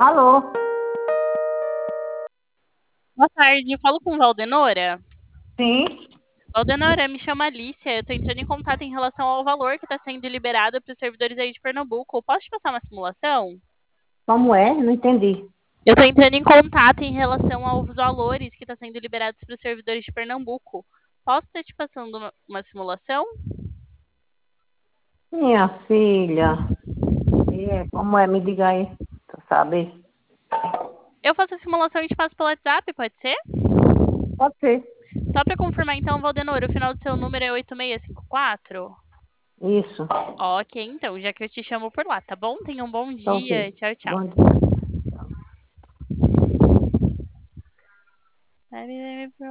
Alô? Boa tarde, eu falo com Valdenora. Sim? Valdenora, me chama Alicia, eu tô entrando em contato em relação ao valor que está sendo liberado para os servidores aí de Pernambuco. Posso te passar uma simulação? Como é? Não entendi. Eu tô entrando em contato em relação aos valores que está sendo liberados para os servidores de Pernambuco. Posso estar te passando uma simulação? Minha filha. Como é? Me diga aí, pra saber. Eu faço a simulação e te passo pelo WhatsApp, pode ser? Pode ser. Só para confirmar então, Valdenora, o final do seu número é 8654? Isso. Ok, então, já que eu te chamo por lá, tá bom? Tenha um bom Tá ok. dia. Tchau, tchau. Bom dia. Tchau.